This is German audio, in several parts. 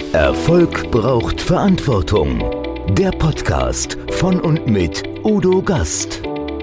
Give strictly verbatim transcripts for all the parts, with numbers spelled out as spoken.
Erfolg braucht Verantwortung. Der Podcast von und mit Udo Gast.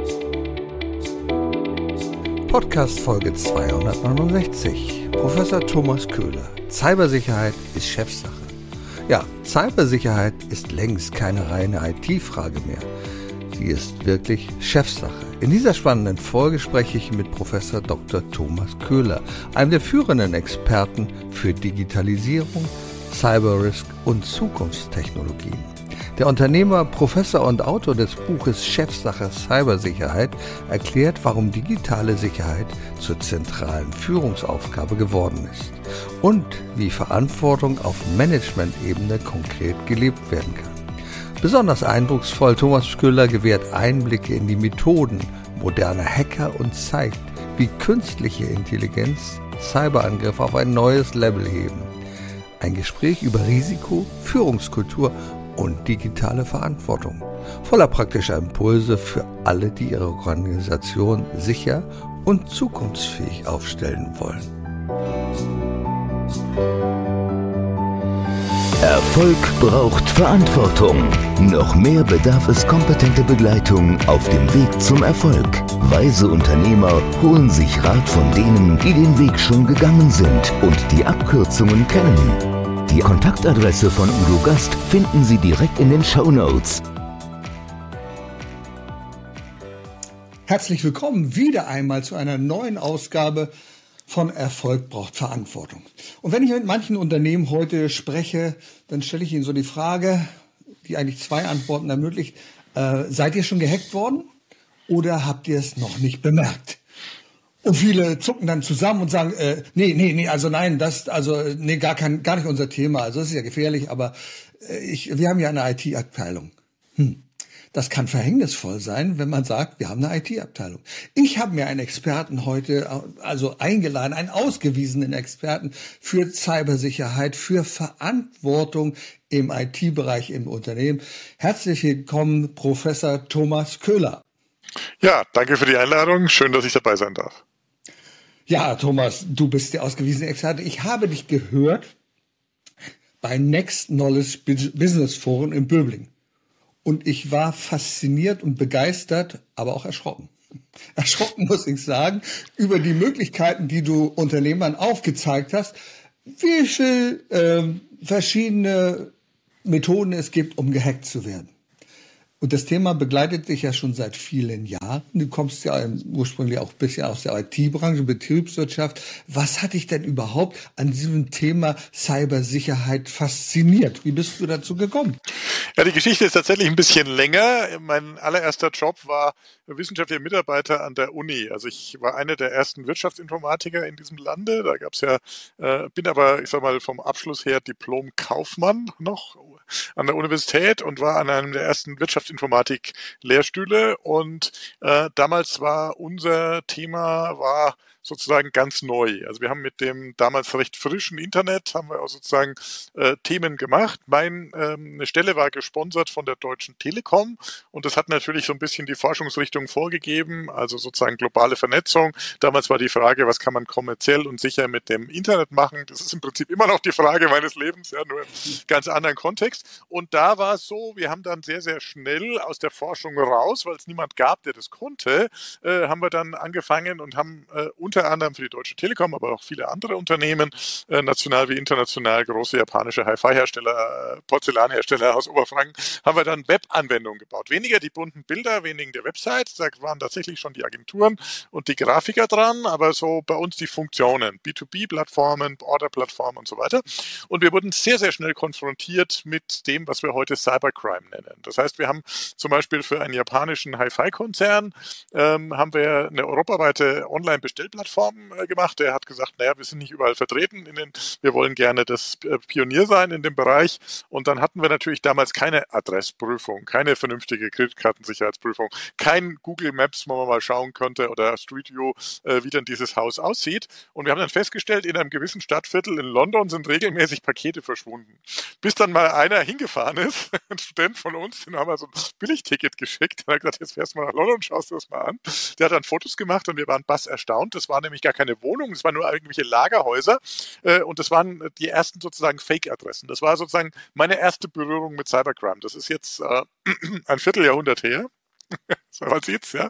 Podcast Folge zweihundertneunundsechzig. Professor Thomas Köhler. Cybersicherheit ist Chefsache. Ja, Cybersicherheit ist längst keine reine I T-Frage mehr. Sie ist wirklich Chefsache. In dieser spannenden Folge spreche ich mit Professor Doktor Thomas Köhler, einem der führenden Experten für Digitalisierung, Cyberrisk und Zukunftstechnologien. Der Unternehmer, Professor und Autor des Buches Chefsache Cybersicherheit erklärt, warum digitale Sicherheit zur zentralen Führungsaufgabe geworden ist und wie Verantwortung auf Management-Ebene konkret gelebt werden kann. Besonders eindrucksvoll, Thomas Köhler gewährt Einblicke in die Methoden moderner Hacker und zeigt, wie künstliche Intelligenz Cyberangriffe auf ein neues Level heben. Ein Gespräch über Risiko, Führungskultur und digitale Verantwortung. Voller praktischer Impulse für alle, die ihre Organisation sicher und zukunftsfähig aufstellen wollen. Erfolg braucht Verantwortung. Noch mehr bedarf es kompetente Begleitung auf dem Weg zum Erfolg. Weise Unternehmer holen sich Rat von denen, die den Weg schon gegangen sind und die Abkürzungen kennen. Die Kontaktadresse von Udo Gast finden Sie direkt in den Shownotes. Herzlich willkommen wieder einmal zu einer neuen Ausgabe von Erfolg braucht Verantwortung. Und wenn ich mit manchen Unternehmen heute spreche, dann stelle ich ihnen so die Frage, die eigentlich zwei Antworten ermöglicht. Äh, seid ihr schon gehackt worden oder habt ihr es noch nicht bemerkt? Und viele zucken dann zusammen und sagen, äh, nee, nee, nee, also nein, das, also nee, gar kein, gar nicht unser Thema. Also das ist ja gefährlich, aber äh, ich, wir haben ja eine I T-Abteilung. Hm. Das kann verhängnisvoll sein, wenn man sagt, wir haben eine I T-Abteilung. Ich habe mir einen Experten heute, also eingeladen, einen ausgewiesenen Experten für Cybersicherheit, für Verantwortung im I T-Bereich im Unternehmen. Herzlich willkommen, Professor Thomas Köhler. Ja, danke für die Einladung. Schön, dass ich dabei sein darf. Ja, Thomas, du bist der ausgewiesene Experte. Ich habe dich gehört bei Next Knowledge Business Forum in Böblingen. Und ich war fasziniert und begeistert, aber auch erschrocken. Erschrocken, muss ich sagen, über die Möglichkeiten, die du Unternehmern aufgezeigt hast, wie viele ähm, verschiedene Methoden es gibt, um gehackt zu werden. Und das Thema begleitet dich ja schon seit vielen Jahren. Du kommst ja ursprünglich auch ein bisschen aus der I T-Branche, Betriebswirtschaft. Was hat dich denn überhaupt an diesem Thema Cybersicherheit fasziniert? Wie bist du dazu gekommen? Ja, die Geschichte ist tatsächlich ein bisschen länger. Mein allererster Job war wissenschaftlicher Mitarbeiter an der Uni. Also ich war einer der ersten Wirtschaftsinformatiker in diesem Lande. Da gab's ja, äh, bin aber, ich sag mal, vom Abschluss her Diplom-Kaufmann noch an der Universität und war an einem der ersten Wirtschaftsinformatik-Lehrstühle. Und äh, damals war unser Thema war sozusagen ganz neu. Also wir haben mit dem damals recht frischen Internet haben wir auch sozusagen äh, Themen gemacht. Meine ähm, Stelle war gesponsert von der Deutschen Telekom und das hat natürlich so ein bisschen die Forschungsrichtung vorgegeben, also sozusagen globale Vernetzung. Damals war die Frage, was kann man kommerziell und sicher mit dem Internet machen? Das ist im Prinzip immer noch die Frage meines Lebens, ja, nur im ganz anderen Kontext. Und da war es so, wir haben dann sehr, sehr schnell aus der Forschung raus, weil es niemand gab, der das konnte, äh, haben wir dann angefangen und haben äh, unter anderem für die Deutsche Telekom, aber auch viele andere Unternehmen, äh, national wie international, große japanische Hi-Fi-Hersteller, äh, Porzellanhersteller aus Oberfranken, haben wir dann Web-Anwendungen gebaut. Weniger die bunten Bilder, weniger der Website, da waren tatsächlich schon die Agenturen und die Grafiker dran, aber so bei uns die Funktionen, B zwei B-Plattformen, Order-Plattformen und so weiter. Und wir wurden sehr, sehr schnell konfrontiert mit dem, was wir heute Cybercrime nennen. Das heißt, wir haben zum Beispiel für einen japanischen Hi-Fi-Konzern ähm, haben wir eine europaweite Online-Bestellplattform gemacht. Der hat gesagt, naja, wir sind nicht überall vertreten, in den, wir wollen gerne das Pionier sein in dem Bereich. Und dann hatten wir natürlich damals keine Adressprüfung, keine vernünftige Kreditkartensicherheitsprüfung, kein Google Maps, wo man mal schauen könnte, oder Street View, äh, wie dann dieses Haus aussieht. Und wir haben dann festgestellt, in einem gewissen Stadtviertel in London sind regelmäßig Pakete verschwunden. Bis dann mal einer hingefahren ist, ein Student von uns, den haben wir so ein Billigticket geschickt. Der hat gesagt, jetzt fährst du mal nach London, schaust du das mal an. Der hat dann Fotos gemacht und wir waren bass erstaunt. Das Das waren nämlich gar keine Wohnungen, das waren nur irgendwelche Lagerhäuser. Äh, und das waren die ersten sozusagen Fake-Adressen. Das war sozusagen meine erste Berührung mit Cybercrime. Das ist jetzt äh, ein Vierteljahrhundert her. So, man sieht's, ja.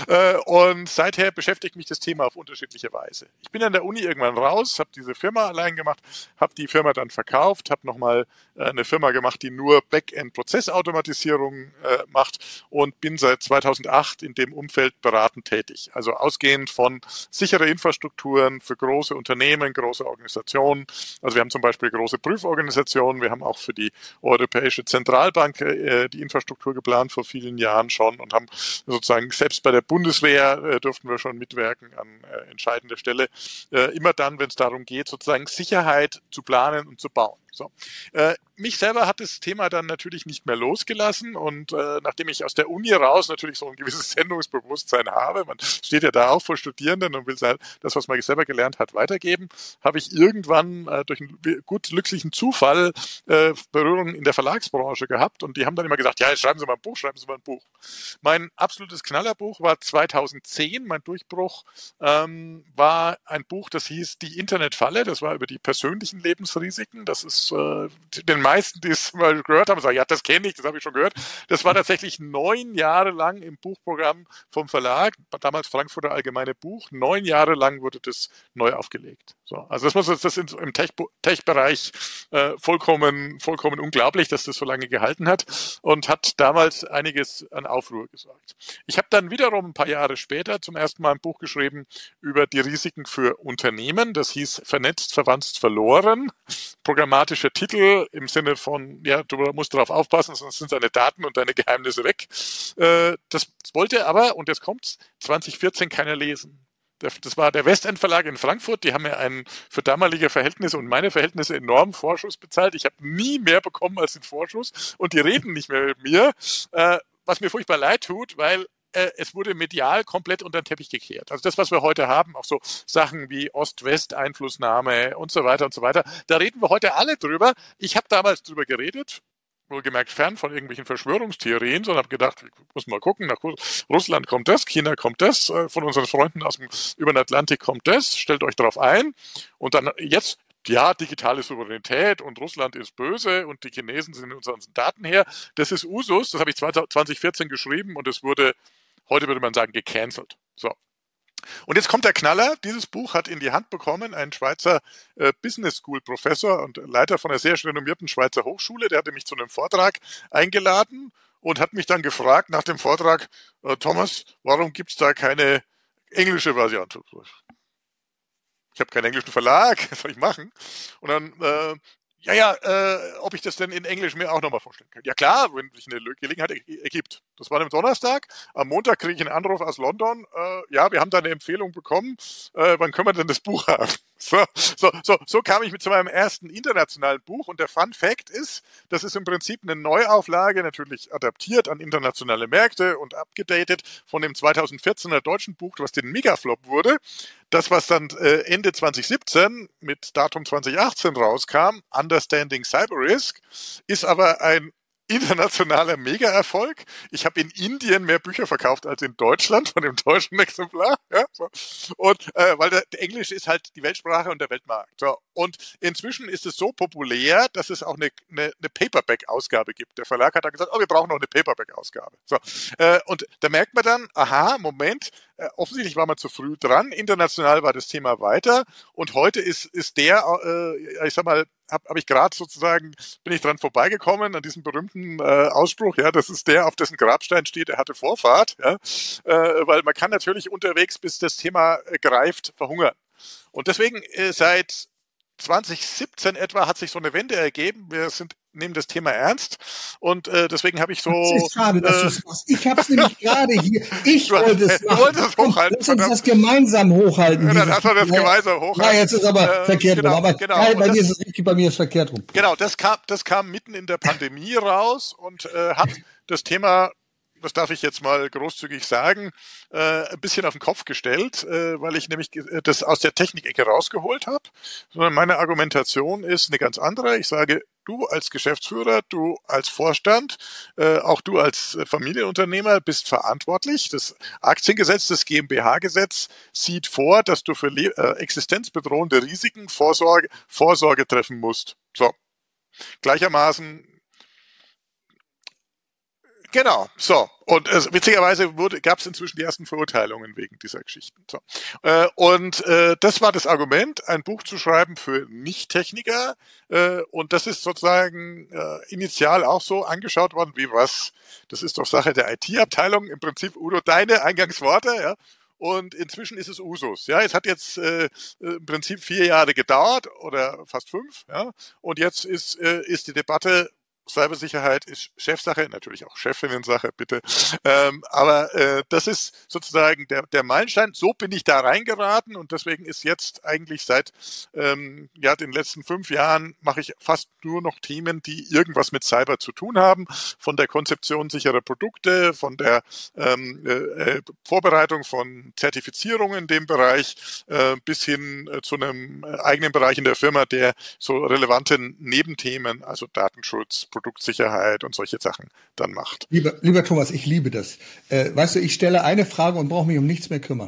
Und seither beschäftigt mich das Thema auf unterschiedliche Weise. Ich bin an der Uni irgendwann raus, habe diese Firma allein gemacht, habe die Firma dann verkauft, habe nochmal eine Firma gemacht, die nur Backend-Prozessautomatisierung äh, macht und bin seit zweitausendacht in dem Umfeld beratend tätig. Also ausgehend von sichere Infrastrukturen für große Unternehmen, große Organisationen. Also wir haben zum Beispiel große Prüforganisationen, wir haben auch für die Europäische Zentralbank äh, die Infrastruktur geplant vor vielen Jahren schon und haben sozusagen selbst bei der Bundeswehr äh, durften wir schon mitwirken an äh, entscheidender Stelle. Äh, immer dann, wenn es darum geht, sozusagen Sicherheit zu planen und zu bauen. So. Äh, mich selber hat das Thema dann natürlich nicht mehr losgelassen und äh, nachdem ich aus der Uni raus natürlich so ein gewisses Sendungsbewusstsein habe, man steht ja da auch vor Studierenden und will das, was man selber gelernt hat, weitergeben, habe ich irgendwann äh, durch einen gut glücklichen Zufall äh, Berührungen in der Verlagsbranche gehabt und die haben dann immer gesagt, ja, schreiben Sie mal ein Buch, schreiben Sie mal ein Buch. Mein absolutes Knallerbuch war zweitausendzehn, mein Durchbruch ähm, war ein Buch, das hieß Die Internetfalle, das war über die persönlichen Lebensrisiken, das ist äh, den meisten, die es mal gehört haben, sagen, ja, das kenne ich, das habe ich schon gehört. Das war tatsächlich neun Jahre lang im Buchprogramm vom Verlag, damals Frankfurter Allgemeine Buch. Neun Jahre lang wurde das neu aufgelegt. So, also das muss das ist im Tech, Tech-Bereich äh, vollkommen, vollkommen unglaublich, dass das so lange gehalten hat und hat damals einiges an Aufruhr gesorgt. Ich habe dann wiederum ein paar Jahre später zum ersten Mal ein Buch geschrieben über die Risiken für Unternehmen. Das hieß Vernetzt, verwandt, verloren. Programmatischer Titel im Sinne von, ja, du musst darauf aufpassen, sonst sind deine Daten und deine Geheimnisse weg. Äh, das wollte aber, und jetzt kommt's, zwanzig vierzehn keiner lesen. Das war der Westend Verlag in Frankfurt, die haben mir einen für damalige Verhältnisse und meine Verhältnisse enormen Vorschuss bezahlt. Ich habe nie mehr bekommen als den Vorschuss und die reden nicht mehr mit mir, äh, was mir furchtbar leid tut, weil äh, es wurde medial komplett unter den Teppich gekehrt. Also das, was wir heute haben, auch so Sachen wie Ost-West-Einflussnahme und so weiter und so weiter, da reden wir heute alle drüber. Ich habe damals drüber geredet, wohlgemerkt fern von irgendwelchen Verschwörungstheorien, sondern habe gedacht, ich muss mal gucken, nach Russland kommt das, China kommt das, von unseren Freunden aus dem über den Atlantik kommt das, stellt euch darauf ein und dann jetzt, ja, digitale Souveränität und Russland ist böse und die Chinesen sind in unseren Daten her, das ist Usus, das habe ich zwanzig vierzehn geschrieben und es wurde, heute würde man sagen, gecancelt. So. Und jetzt kommt der Knaller. Dieses Buch hat in die Hand bekommen ein Schweizer äh, Business School Professor und Leiter von einer sehr renommierten Schweizer Hochschule. Der hatte mich zu einem Vortrag eingeladen und hat mich dann gefragt nach dem Vortrag, äh, Thomas, warum gibt's da keine englische Version? Ich habe keinen englischen Verlag, was soll ich machen? Und dann, äh, ja, ja, äh, ob ich das denn in Englisch mir auch nochmal vorstellen kann. Ja klar, wenn sich eine Gelegenheit ergibt. Das war am Donnerstag. Am Montag kriege ich einen Anruf aus London. Äh, ja, wir haben da eine Empfehlung bekommen. Äh, wann können wir denn das Buch haben? So, so, so, so kam ich mit zu meinem ersten internationalen Buch. Und der Fun Fact ist, das ist im Prinzip eine Neuauflage, natürlich adaptiert an internationale Märkte und abgedatet von dem zweitausendvierzehner deutschen Buch, was den Megaflop wurde. Das, was dann äh, Ende zwanzig siebzehn mit Datum zwanzig achtzehn rauskam, Understanding Cyber Risk, ist aber ein internationaler Mega-Erfolg. Ich habe in Indien mehr Bücher verkauft als in Deutschland von dem deutschen Exemplar. Ja, so. Und äh, weil der, der Englisch ist halt die Weltsprache und der Weltmarkt. So. Und inzwischen ist es so populär, dass es auch eine, eine, eine Paperback-Ausgabe gibt. Der Verlag hat dann gesagt, oh, wir brauchen noch eine Paperback-Ausgabe. So. Äh, und da merkt man dann, aha, Moment, äh, offensichtlich war man zu früh dran. International war das Thema weiter. Und heute ist, ist der, äh, ich sag mal, habe hab ich gerade sozusagen, bin ich dran vorbeigekommen an diesem berühmten äh, Ausspruch, ja, das ist der, auf dessen Grabstein steht, er hatte Vorfahrt, ja, äh, weil man kann natürlich unterwegs, bis das Thema äh, greift, verhungern. Und deswegen äh, seit zwanzig siebzehn etwa hat sich so eine Wende ergeben. Wir sind nehmen das Thema ernst und äh, deswegen habe ich so. Das ist schade, dass äh, du es machst. Ich habe es nämlich gerade hier. Ich wollte es machen. Es hochhalten. Lass uns das gemeinsam hochhalten. Ja, dann lass uns das gemeinsam hochhalten. Ja, jetzt ist aber äh, verkehrt genau, rum. Aber genau. bei das, dir ist es richtig, bei mir ist es verkehrt rum. Genau, das kam, das kam mitten in der Pandemie raus und äh, hat das Thema, das darf ich jetzt mal großzügig sagen, äh, ein bisschen auf den Kopf gestellt, äh, weil ich nämlich das aus der Technikecke rausgeholt habe. Sondern meine Argumentation ist eine ganz andere. Ich sage, du als Geschäftsführer, du als Vorstand, äh, auch du als Familienunternehmer bist verantwortlich. Das Aktiengesetz, das GmbH-Gesetz sieht vor, dass du für le- äh, existenzbedrohende Risiken Vorsorge, Vorsorge treffen musst. So, gleichermaßen. Genau, so. Und äh, witzigerweise gab es inzwischen die ersten Verurteilungen wegen dieser Geschichten. So. Äh, und äh, das war das Argument, ein Buch zu schreiben für Nicht-Techniker. Äh, und das ist sozusagen äh, initial auch so angeschaut worden, wie was, das ist doch Sache der I T-Abteilung. Im Prinzip, Udo, deine Eingangsworte, ja. Und inzwischen ist es Usus. Ja, es hat jetzt äh, im Prinzip vier Jahre gedauert oder fast fünf. Ja. Und jetzt ist, äh, ist die Debatte, Cybersicherheit ist Chefsache, natürlich auch Chefinnensache, bitte. Ähm, aber äh, das ist sozusagen der, der Meilenstein. So bin ich da reingeraten und deswegen ist jetzt eigentlich seit ähm, ja den letzten fünf Jahren mache ich fast nur noch Themen, die irgendwas mit Cyber zu tun haben. Von der Konzeption sicherer Produkte, von der ähm, äh, Vorbereitung von Zertifizierungen in dem Bereich äh, bis hin äh, zu einem eigenen Bereich in der Firma, der so relevante Nebenthemen, also Datenschutz, Produktsicherheit und solche Sachen dann macht. Lieber, lieber Thomas, ich liebe das. Äh, weißt du, ich stelle eine Frage und brauche mich um nichts mehr kümmern.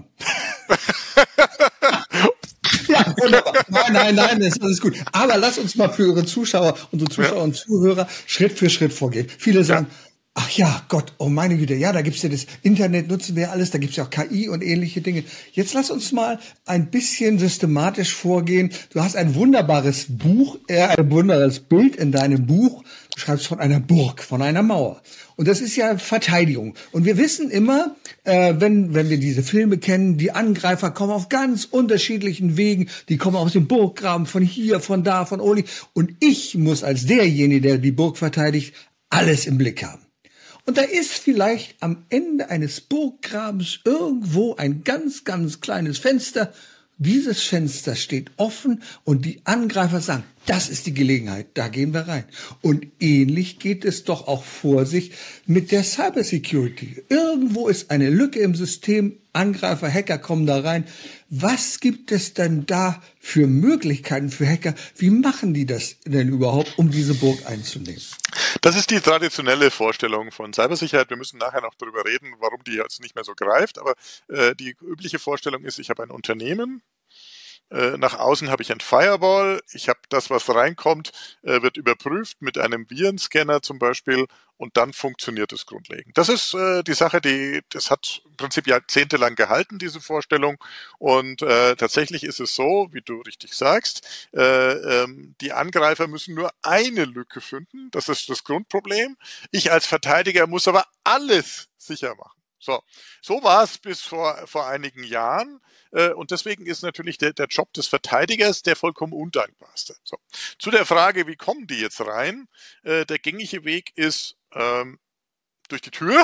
Ja, wunderbar. Nein, nein, nein, das ist alles gut. Aber lass uns mal für unsere Zuschauer, unsere Zuschauer ja. und Zuhörer Schritt für Schritt vorgehen. Viele sagen, ja. ach ja, Gott, oh meine Güte, ja, da gibt's ja das Internet, nutzen wir alles, da gibt's ja auch K I und ähnliche Dinge. Jetzt lass uns mal ein bisschen systematisch vorgehen. Du hast ein wunderbares Buch, äh, ein wunderbares Bild in deinem Buch. Du schreibst von einer Burg, von einer Mauer. Und das ist ja Verteidigung. Und wir wissen immer, äh, wenn wenn wir diese Filme kennen, die Angreifer kommen auf ganz unterschiedlichen Wegen. Die kommen aus dem Burggraben, von hier, von da, von Oli. Und ich muss als derjenige, der die Burg verteidigt, alles im Blick haben. Und da ist vielleicht am Ende eines Burggrabens irgendwo ein ganz, ganz kleines Fenster. Dieses Fenster steht offen und die Angreifer sagen, das ist die Gelegenheit, da gehen wir rein. Und ähnlich geht es doch auch vor sich mit der Cybersecurity. Irgendwo ist eine Lücke im System, Angreifer, Hacker kommen da rein. Was gibt es denn da für Möglichkeiten für Hacker? Wie machen die das denn überhaupt, um diese Burg einzunehmen? Das ist die traditionelle Vorstellung von Cybersicherheit. Wir müssen nachher noch darüber reden, warum die jetzt nicht mehr so greift. Aber äh, die übliche Vorstellung ist, ich habe ein Unternehmen. Äh, nach außen habe ich ein Firewall. Ich habe das, was reinkommt, äh, wird überprüft mit einem Virenscanner zum Beispiel. Und dann funktioniert es grundlegend. Das ist äh, die Sache, die das hat im Prinzip jahrzehntelang gehalten, diese Vorstellung. Und äh, tatsächlich ist es so, wie du richtig sagst, äh, ähm, die Angreifer müssen nur eine Lücke finden. Das ist das Grundproblem. Ich als Verteidiger muss aber alles sicher machen. So, so war es bis vor vor einigen Jahren. Äh, und deswegen ist natürlich der, der Job des Verteidigers der vollkommen undankbarste. So. Zu der Frage, wie kommen die jetzt rein? Äh, der gängige Weg ist ähm, durch die Tür.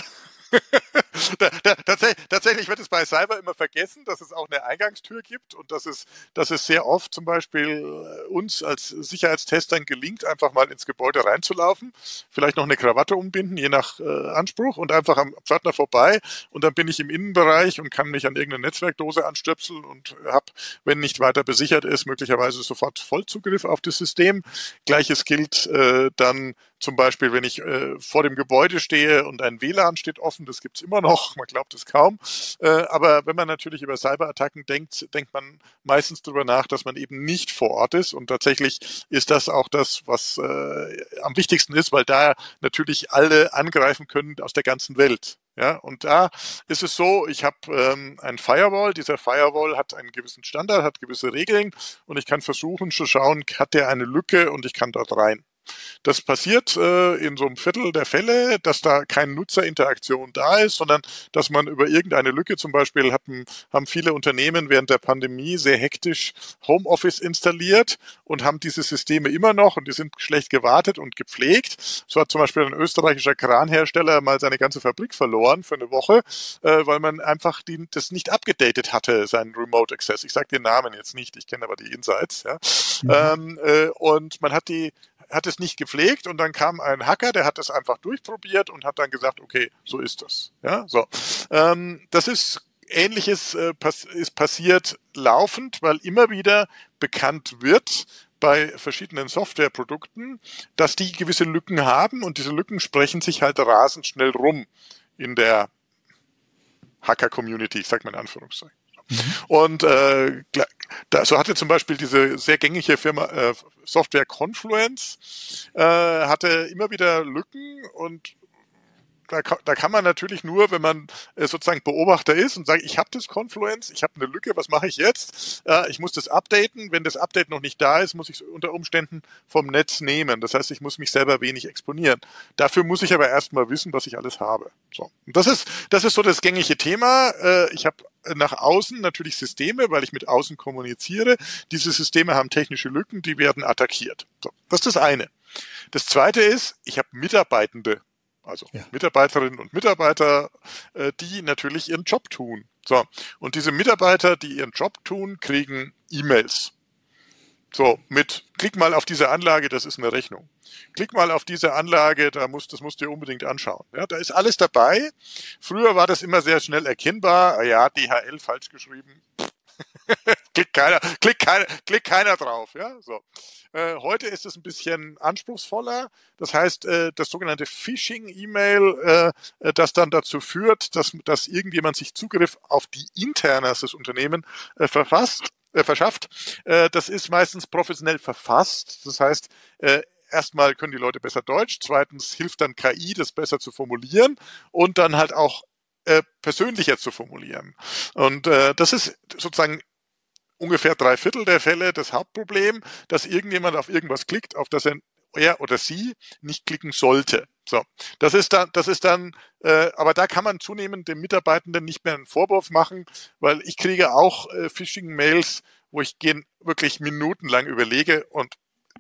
da, da, tatsächlich, tatsächlich wird es bei Cyber immer vergessen, dass es auch eine Eingangstür gibt und dass es, dass es sehr oft zum Beispiel uns als Sicherheitstestern gelingt, einfach mal ins Gebäude reinzulaufen, vielleicht noch eine Krawatte umbinden, je nach äh, Anspruch und einfach am Pförtner vorbei und dann bin ich im Innenbereich und kann mich an irgendeine Netzwerkdose anstöpseln und habe, wenn nicht weiter besichert ist, möglicherweise sofort Vollzugriff auf das System. Gleiches gilt äh, dann zum Beispiel, wenn ich äh, vor dem Gebäude stehe und ein W L A N steht offen, das gibt's immer noch, man glaubt es kaum. Äh, aber wenn man natürlich über Cyberattacken denkt, denkt man meistens darüber nach, dass man eben nicht vor Ort ist. Und tatsächlich ist das auch das, was äh, am wichtigsten ist, weil da natürlich alle angreifen können aus der ganzen Welt. Ja, und da ist es so, ich habe ähm, ein Firewall, dieser Firewall hat einen gewissen Standard, hat gewisse Regeln und ich kann versuchen zu schauen, hat der eine Lücke und ich kann dort rein. Das passiert äh, in so einem Viertel der Fälle, dass da keine Nutzerinteraktion da ist, sondern dass man über irgendeine Lücke zum Beispiel hatten, haben viele Unternehmen während der Pandemie sehr hektisch Homeoffice installiert und haben diese Systeme immer noch und die sind schlecht gewartet und gepflegt. So hat zum Beispiel ein österreichischer Kranhersteller mal seine ganze Fabrik verloren für eine Woche, äh, weil man einfach die, das nicht abgedatet hatte, seinen Remote Access. Ich sage den Namen jetzt nicht, ich kenne aber die Insights. Ja. Mhm. Ähm, äh, und man hat die hat es nicht gepflegt und dann kam ein Hacker, der hat das einfach durchprobiert und hat dann gesagt, okay, so ist das. Ja, so. Ähm, das ist Ähnliches äh, pass- ist passiert laufend, weil immer wieder bekannt wird, bei verschiedenen Softwareprodukten, dass die gewisse Lücken haben und diese Lücken sprechen sich halt rasend schnell rum in der Hacker-Community, ich sag mal in Anführungszeichen. Mhm. Und äh, da, so hatte zum Beispiel diese sehr gängige Firma äh, Software Confluence, äh, hatte immer wieder Lücken und Da, da kann man natürlich nur, wenn man äh, sozusagen Beobachter ist und sagt, ich habe das Confluence, ich habe eine Lücke, was mache ich jetzt? Äh, ich muss das updaten. Wenn das Update noch nicht da ist, muss ich es unter Umständen vom Netz nehmen. Das heißt, ich muss mich selber wenig exponieren. Dafür muss ich aber erstmal wissen, was ich alles habe. So. Und das ist, das ist so das gängige Thema. Äh, ich habe nach außen natürlich Systeme, weil ich mit außen kommuniziere. Diese Systeme haben technische Lücken, die werden attackiert. So. Das ist das eine. Das zweite ist, ich habe Mitarbeitende. Also ja. Mitarbeiterinnen und Mitarbeiter, äh, die natürlich ihren Job tun. So, und diese Mitarbeiter, die ihren Job tun, kriegen E-Mails. So, mit klick mal auf diese Anlage, das ist eine Rechnung. Klick mal auf diese Anlage, da musst, das musst du dir unbedingt anschauen. Ja, da ist alles dabei. Früher war das immer sehr schnell erkennbar. Ja, D H L falsch geschrieben. Klickt keiner, klickt keiner, klickt keiner drauf. Ja, so. Äh, heute ist es ein bisschen anspruchsvoller. Das heißt, äh, das sogenannte Phishing-E-Mail, äh, das dann dazu führt, dass, dass irgendjemand sich Zugriff auf die Internas des Unternehmens äh, verfasst, äh, verschafft. Äh, das ist meistens professionell verfasst. Das heißt, äh, erstmal können die Leute besser Deutsch. Zweitens hilft dann K I, das besser zu formulieren und dann halt auch äh, persönlicher zu formulieren. Und äh, das ist sozusagen ungefähr drei Viertel der Fälle das Hauptproblem, dass irgendjemand auf irgendwas klickt, auf das er, er oder sie nicht klicken sollte. So, das ist dann, das ist dann, äh, aber da kann man zunehmend dem Mitarbeitenden nicht mehr einen Vorwurf machen, weil ich kriege auch äh, Phishing-Mails, wo ich gehen wirklich minutenlang überlege und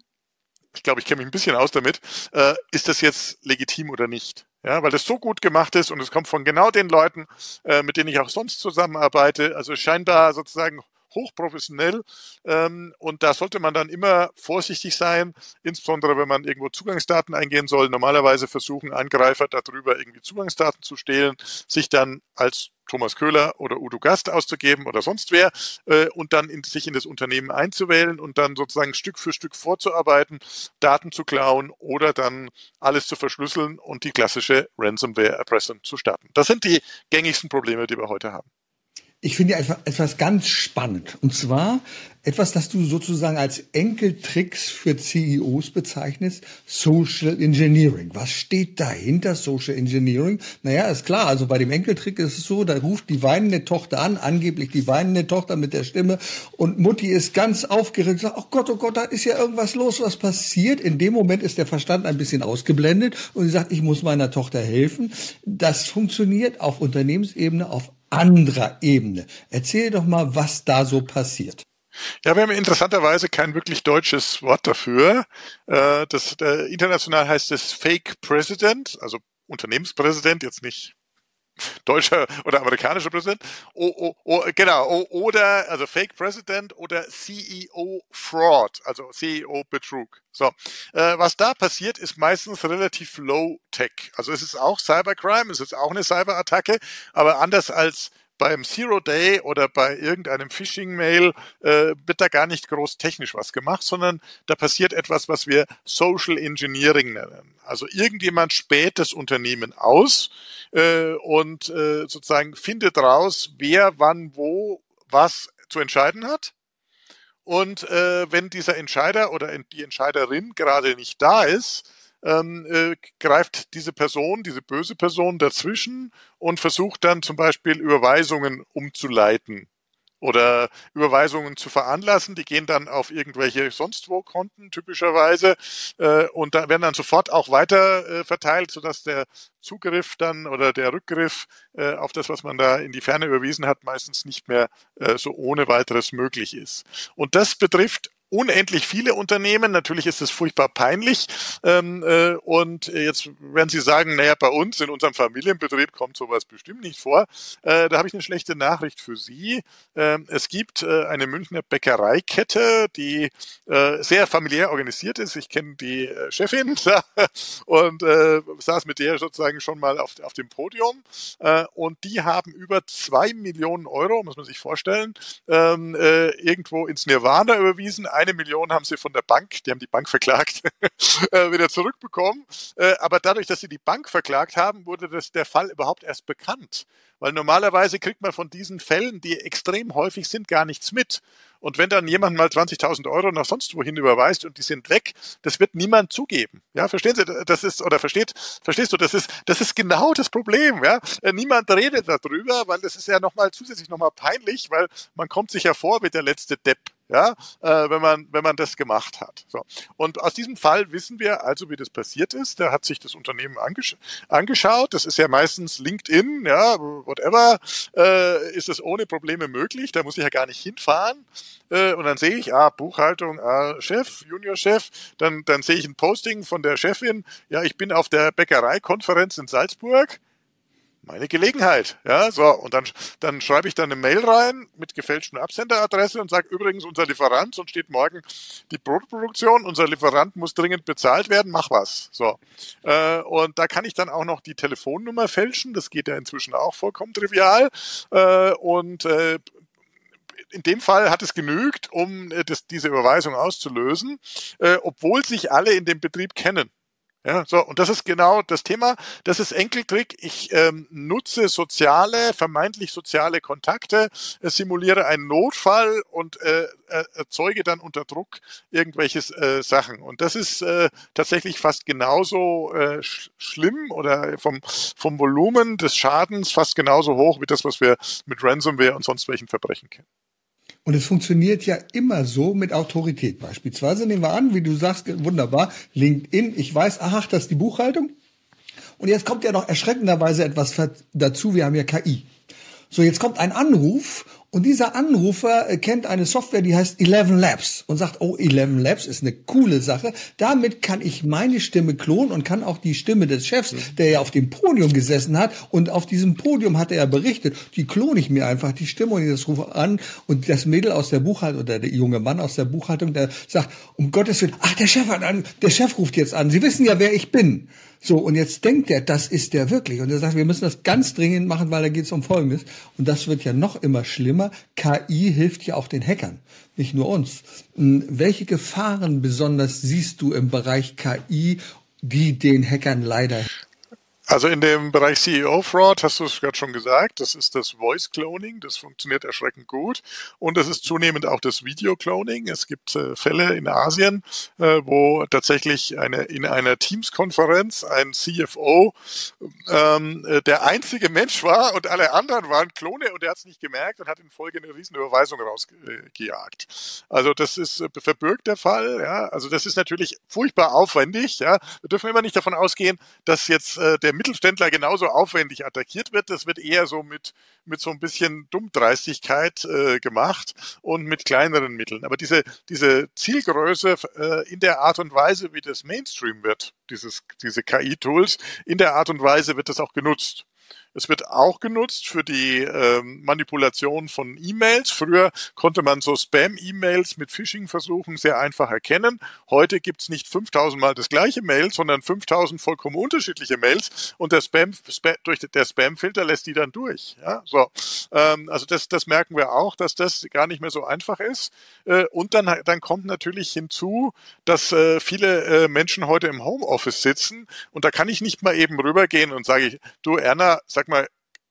ich glaube, ich kenne mich ein bisschen aus damit, äh, ist das jetzt legitim oder nicht? Ja, weil das so gut gemacht ist und es kommt von genau den Leuten, äh, mit denen ich auch sonst zusammenarbeite, also scheinbar sozusagen hochprofessionell ähm, und da sollte man dann immer vorsichtig sein, insbesondere wenn man irgendwo Zugangsdaten eingehen soll. Normalerweise versuchen Angreifer darüber irgendwie Zugangsdaten zu stehlen, sich dann als Thomas Köhler oder Udo Gast auszugeben oder sonst wer äh, und dann in, sich in das Unternehmen einzuwählen und dann sozusagen Stück für Stück vorzuarbeiten, Daten zu klauen oder dann alles zu verschlüsseln und die klassische Ransomware-Erpressung zu starten. Das sind die gängigsten Probleme, die wir heute haben. Ich finde einfach etwas ganz spannend. Und zwar etwas, das du sozusagen als Enkeltricks für C E Os bezeichnest, Social Engineering. Was steht dahinter, Social Engineering? Naja, ist klar, also bei dem Enkeltrick ist es so, da ruft die weinende Tochter an, angeblich die weinende Tochter mit der Stimme und Mutti ist ganz aufgeregt, sagt, oh Gott, oh Gott, da ist ja irgendwas los, was passiert. In dem Moment ist der Verstand ein bisschen ausgeblendet und sie sagt, ich muss meiner Tochter helfen. Das funktioniert auf Unternehmensebene, auf anderer Ebene. Erzähl doch mal, was da so passiert. Ja, wir haben interessanterweise kein wirklich deutsches Wort dafür. Das, äh, international heißt es Fake President, also Unternehmenspräsident, jetzt nicht deutscher oder amerikanischer Präsident. Oh, oh, oh, genau, oh, oder also Fake President oder C E O Fraud, also C E O Betrug. So, äh, was da passiert, ist meistens relativ low tech. Also es ist auch Cybercrime, es ist auch eine Cyberattacke, aber anders als beim Zero Day oder bei irgendeinem Phishing-Mail äh, wird da gar nicht groß technisch was gemacht, sondern da passiert etwas, was wir Social Engineering nennen. Also irgendjemand späht das Unternehmen aus äh, und äh, sozusagen findet raus, wer wann wo was zu entscheiden hat. Und äh, wenn dieser Entscheider oder die Entscheiderin gerade nicht da ist, Ähm, äh, greift diese Person, diese böse Person dazwischen und versucht dann zum Beispiel Überweisungen umzuleiten oder Überweisungen zu veranlassen. Die gehen dann auf irgendwelche sonst wo Konten typischerweise äh, und da werden dann sofort auch weiter äh, verteilt, sodass der Zugriff dann oder der Rückgriff äh, auf das, was man da in die Ferne überwiesen hat, meistens nicht mehr äh, so ohne weiteres möglich ist. Und das betrifft unendlich viele Unternehmen. Natürlich ist es furchtbar peinlich. Ähm, äh, und jetzt werden Sie sagen, naja, bei uns in unserem Familienbetrieb kommt sowas bestimmt nicht vor. Äh, da habe ich eine schlechte Nachricht für Sie. Ähm, es gibt äh, eine Münchner Bäckereikette, die äh, sehr familiär organisiert ist. Ich kenne die äh, Chefin und äh, saß mit der sozusagen schon mal auf, auf dem Podium. Äh, und die haben über zwei Millionen Euro, muss man sich vorstellen, ähm, äh, irgendwo ins Nirvana überwiesen. eine Million haben sie von der Bank, die haben die Bank verklagt, äh, wieder zurückbekommen. Äh, aber dadurch, dass sie die Bank verklagt haben, wurde das, der Fall überhaupt erst bekannt. Weil normalerweise kriegt man von diesen Fällen, die extrem häufig sind, gar nichts mit. Und wenn dann jemand mal zwanzigtausend Euro nach sonst wohin überweist und die sind weg, das wird niemand zugeben. Ja, verstehen Sie, das ist, oder versteht, verstehst du, das ist, das ist genau das Problem, ja. Niemand redet darüber, weil das ist ja nochmal zusätzlich nochmal peinlich, weil man kommt sich ja vor wie der letzte Depp. Ja, äh, wenn man wenn man das gemacht hat. So. Und aus diesem Fall wissen wir also, wie das passiert ist. Da hat sich das Unternehmen angesch- angeschaut. Das ist ja meistens LinkedIn, ja, whatever, äh, ist es ohne Probleme möglich. Da muss ich ja gar nicht hinfahren. Äh, und dann sehe ich, ah, Buchhaltung, ah, Chef, Juniorchef. Dann dann sehe ich ein Posting von der Chefin. Ja, ich bin auf der Bäckereikonferenz in Salzburg. Meine Gelegenheit, ja, so, und dann, dann schreibe ich dann eine Mail rein mit gefälschten Absenderadresse und sage, übrigens, unser Lieferant, sonst steht morgen die Brotproduktion, unser Lieferant muss dringend bezahlt werden, mach was, so. Äh, und da kann ich dann auch noch die Telefonnummer fälschen, das geht ja inzwischen auch vollkommen trivial, äh, und, äh, in dem Fall hat es genügt, um äh, das, diese Überweisung auszulösen, äh, obwohl sich alle in dem Betrieb kennen. Ja, so, und das ist genau das Thema. Das ist Enkeltrick. Ich ähm, nutze soziale, vermeintlich soziale Kontakte, äh, simuliere einen Notfall und äh, äh, erzeuge dann unter Druck irgendwelche äh, Sachen. Und das ist äh, tatsächlich fast genauso äh, sch- schlimm oder vom, vom Volumen des Schadens fast genauso hoch wie das, was wir mit Ransomware und sonst welchen Verbrechen kennen. Und es funktioniert ja immer so mit Autorität. Beispielsweise nehmen wir an, wie du sagst, wunderbar, LinkedIn, ich weiß, ach, das ist die Buchhaltung. Und jetzt kommt ja noch erschreckenderweise etwas dazu, wir haben ja K I. So, jetzt kommt ein Anruf und dieser Anrufer kennt eine Software, die heißt Eleven Labs und sagt, oh, Eleven Labs ist eine coole Sache. Damit kann ich meine Stimme klonen und kann auch die Stimme des Chefs, der ja auf dem Podium gesessen hat und auf diesem Podium hat er ja berichtet, die klone ich mir einfach die Stimme und das rufe an und das Mädel aus der Buchhaltung oder der junge Mann aus der Buchhaltung, der sagt, um Gottes Willen, ach, der Chef hat an, der Chef ruft jetzt an. Sie wissen ja, wer ich bin. So, und jetzt denkt er, das ist der wirklich. Und er sagt, wir müssen das ganz dringend machen, weil da geht es um Folgendes. Und das wird ja noch immer schlimmer. K I hilft ja auch den Hackern, nicht nur uns. Welche Gefahren besonders siehst du im Bereich K I, die den Hackern leider... Also in dem Bereich C E O-Fraud hast du es gerade schon gesagt, das ist das Voice-Cloning, das funktioniert erschreckend gut und das ist zunehmend auch das Video-Cloning. Es gibt äh, Fälle in Asien, äh, wo tatsächlich eine in einer Teams-Konferenz ein C F O ähm, äh, der einzige Mensch war und alle anderen waren Klone und er hat es nicht gemerkt und hat in Folge eine riesen Überweisung rausgejagt. Äh, also das ist äh, verbürgt der Fall, ja. Also das ist natürlich furchtbar aufwendig, ja. Wir dürfen immer nicht davon ausgehen, dass jetzt äh, der Mittelständler genauso aufwendig attackiert wird. Das wird eher so mit mit so ein bisschen Dummdreistigkeit äh, gemacht und mit kleineren Mitteln. Aber diese diese Zielgröße äh, in der Art und Weise, wie das Mainstream wird, dieses diese K I-Tools, in der Art und Weise wird das auch genutzt. Es wird auch genutzt für die ähm, Manipulation von E-Mails. Früher konnte man so Spam-E-Mails mit Phishing-Versuchen sehr einfach erkennen. Heute gibt's nicht fünftausend Mal das gleiche Mail, sondern fünftausend vollkommen unterschiedliche Mails und der Spam, Spam durch der Spam-Filter lässt die dann durch. Ja, so. Ähm, also das, das merken wir auch, dass das gar nicht mehr so einfach ist. Äh, und dann, dann kommt natürlich hinzu, dass äh, viele äh, Menschen heute im Homeoffice sitzen und da kann ich nicht mal eben rübergehen und sage, du Erna, sag mal,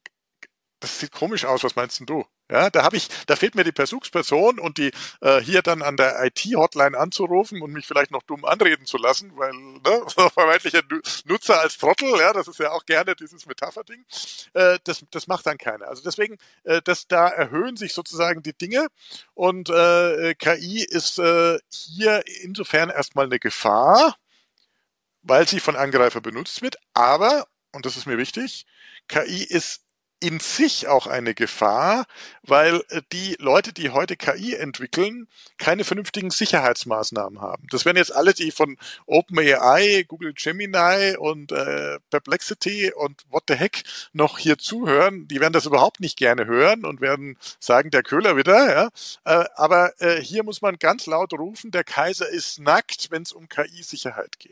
das sieht komisch aus, was meinst denn du? Ja, da habe ich, da fehlt mir die Versuchsperson und die äh, hier dann an der I T-Hotline anzurufen und mich vielleicht noch dumm anreden zu lassen, weil ne, vermeintlicher Nutzer als Trottel, ja, das ist ja auch gerne dieses Metapherding. Äh, das, das macht dann keiner. Also deswegen, äh, das da erhöhen sich sozusagen die Dinge und äh, K I ist äh, hier insofern erstmal eine Gefahr, weil sie von Angreifer benutzt wird. Aber und das ist mir wichtig, K I ist in sich auch eine Gefahr, weil die Leute, die heute K I entwickeln, keine vernünftigen Sicherheitsmaßnahmen haben. Das werden jetzt alle, die von OpenAI, Google Gemini und äh, Perplexity und what the heck noch hier zuhören, die werden das überhaupt nicht gerne hören und werden sagen, der Köhler wieder. Ja? Äh, aber äh, hier muss man ganz laut rufen, der Kaiser ist nackt, wenn es um K I-Sicherheit geht.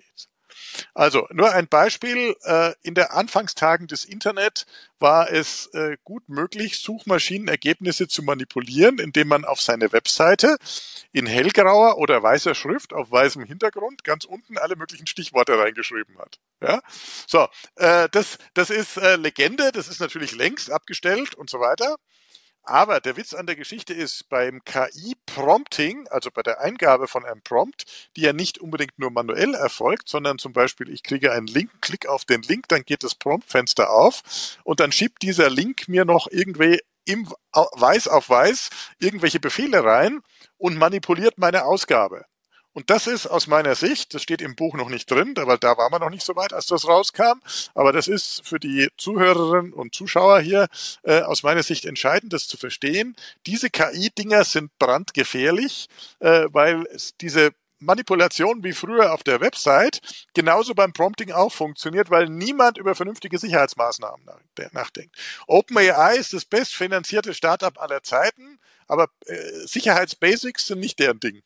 Also nur ein Beispiel. In der Anfangstagen des Internet war es gut möglich, Suchmaschinenergebnisse zu manipulieren, indem man auf seine Webseite in hellgrauer oder weißer Schrift auf weißem Hintergrund ganz unten alle möglichen Stichworte reingeschrieben hat. Ja, so, das, das ist Legende, das ist natürlich längst abgestellt und so weiter. Aber der Witz an der Geschichte ist, beim K I-Prompting, also bei der Eingabe von einem Prompt, die ja nicht unbedingt nur manuell erfolgt, sondern zum Beispiel, ich kriege einen Link, klick auf den Link, dann geht das Promptfenster auf und dann schiebt dieser Link mir noch irgendwie im Weiß auf Weiß irgendwelche Befehle rein und manipuliert meine Ausgabe. Und das ist aus meiner Sicht, das steht im Buch noch nicht drin, weil da war man noch nicht so weit, als das rauskam, aber das ist für die Zuhörerinnen und Zuschauer hier äh, aus meiner Sicht entscheidend, das zu verstehen. Diese K I-Dinger sind brandgefährlich, äh, weil es diese Manipulation wie früher auf der Website genauso beim Prompting auch funktioniert, weil niemand über vernünftige Sicherheitsmaßnahmen nachdenkt. OpenAI ist das bestfinanzierte Startup aller Zeiten, aber äh, Sicherheitsbasics sind nicht deren Ding.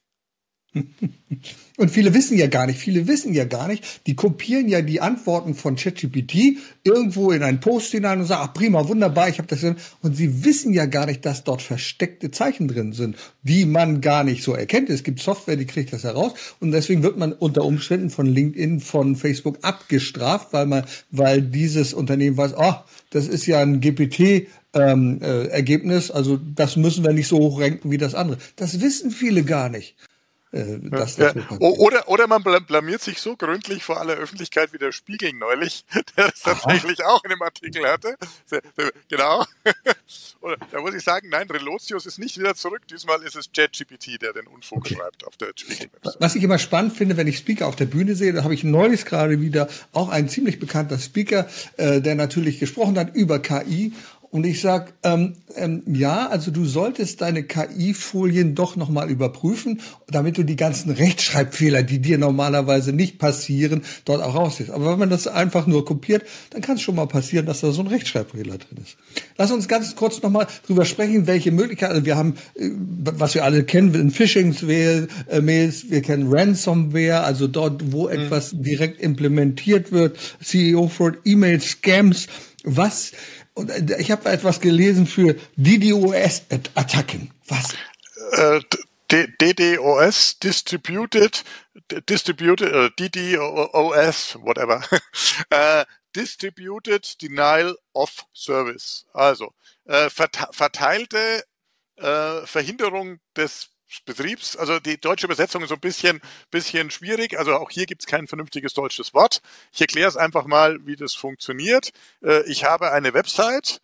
Und viele wissen ja gar nicht, viele wissen ja gar nicht, die kopieren ja die Antworten von ChatGPT irgendwo in einen Post hinein und sagen, ach prima, wunderbar, ich habe das drin. Und sie wissen ja gar nicht, dass dort versteckte Zeichen drin sind, die man gar nicht so erkennt. Es gibt Software, die kriegt das heraus und deswegen wird man unter Umständen von LinkedIn, von Facebook abgestraft, weil man, weil dieses Unternehmen weiß, oh, das ist ja ein G P T ähm, äh, Ergebnis, also das müssen wir nicht so hoch ranken wie das andere. Das wissen viele gar nicht. Das, ja, ja. Oder, oder man blamiert sich so gründlich vor aller Öffentlichkeit wie der Spiegel neulich, der das tatsächlich Aha. auch in dem Artikel hatte. Genau. Oder, da muss ich sagen, nein, Relotius ist nicht wieder zurück. Diesmal ist es ChatGPT, der den Unfug okay. schreibt auf der Spiegel-Website. Was ich immer spannend finde, wenn ich Speaker auf der Bühne sehe, da habe ich neulich gerade wieder auch einen ziemlich bekannter Speaker, äh, der natürlich gesprochen hat über K I. Und ich sag, ähm, ähm, ja, also du solltest deine K I-Folien doch nochmal überprüfen, damit du die ganzen Rechtschreibfehler, die dir normalerweise nicht passieren, dort auch raussiehst. Aber wenn man das einfach nur kopiert, dann kann es schon mal passieren, dass da so ein Rechtschreibfehler drin ist. Lass uns ganz kurz nochmal drüber sprechen, welche Möglichkeiten, also wir haben, was wir alle kennen, Phishing-Mails, wir kennen Ransomware, also dort, wo mhm. etwas direkt implementiert wird, C E O-Fraud, E-Mail-Scams, was... Und ich habe etwas gelesen für D DDoS-Attacken. Was? Äh, D D O S, Distributed, Distributed, äh, D D O S, whatever. äh, Distributed Denial of Service. Also äh, verteilte äh, Verhinderung des Betriebs, also die deutsche Übersetzung ist so ein bisschen, bisschen schwierig, also auch hier gibt es kein vernünftiges deutsches Wort. Ich erkläre es einfach mal, wie das funktioniert. Ich habe eine Website